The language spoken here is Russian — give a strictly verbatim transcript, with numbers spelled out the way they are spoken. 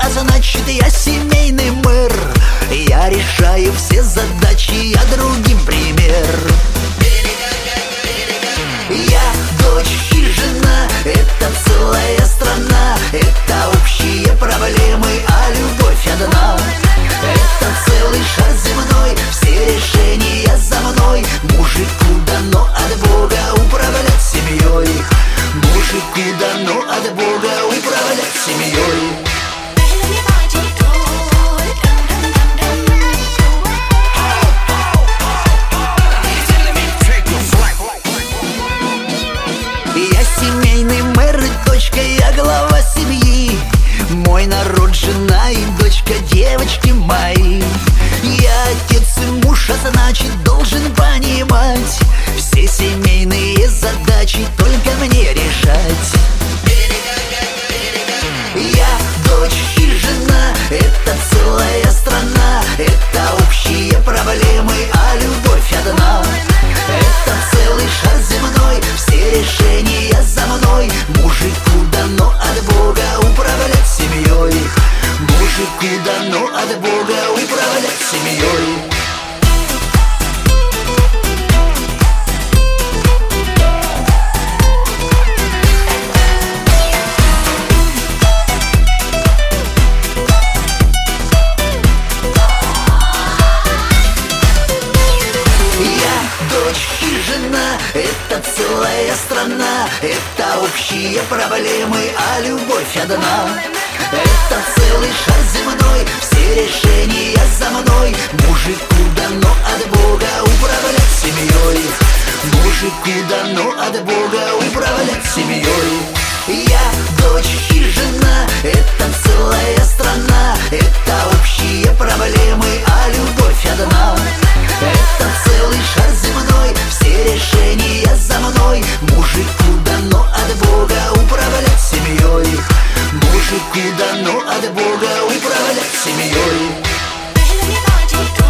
а значит я семейный мэр. Я решаю все задачи, я другим пример. Я дочь и жена, это целая страна, это общие проблемы, а любовь одна. Это целый шар земной, все решения за мной. Мужику дано от Бога управлять семьей. Мужику дано от Бога управлять семьей. Я семейный мэр и дочка, я глава семьи. Мой народ, жена и дочка, девочки мои. Я отец и муж, а значит должен понимать все семейные задачи только мне решать. Я дочь и жена, это целая страна, это общие проблемы, а любовь одна. Это целый шар земной, все решения за мной. Мужику дано от Бога управлять семьей. Мужику дано от Бога управлять семьей. Это целая страна, это общие проблемы, а любовь одна. Это целый шар земной, все решения за мной. Мужику дано от Бога управлять семьей. Мужику дано от Бога управлять семьей. Я дочь и жена, это целая страна, это общие проблемы, а любовь одна. Это целый шар земной, все решения за мной. Мужику дано от Бога управлять семьей. Мужику дано от Бога управлять семьей.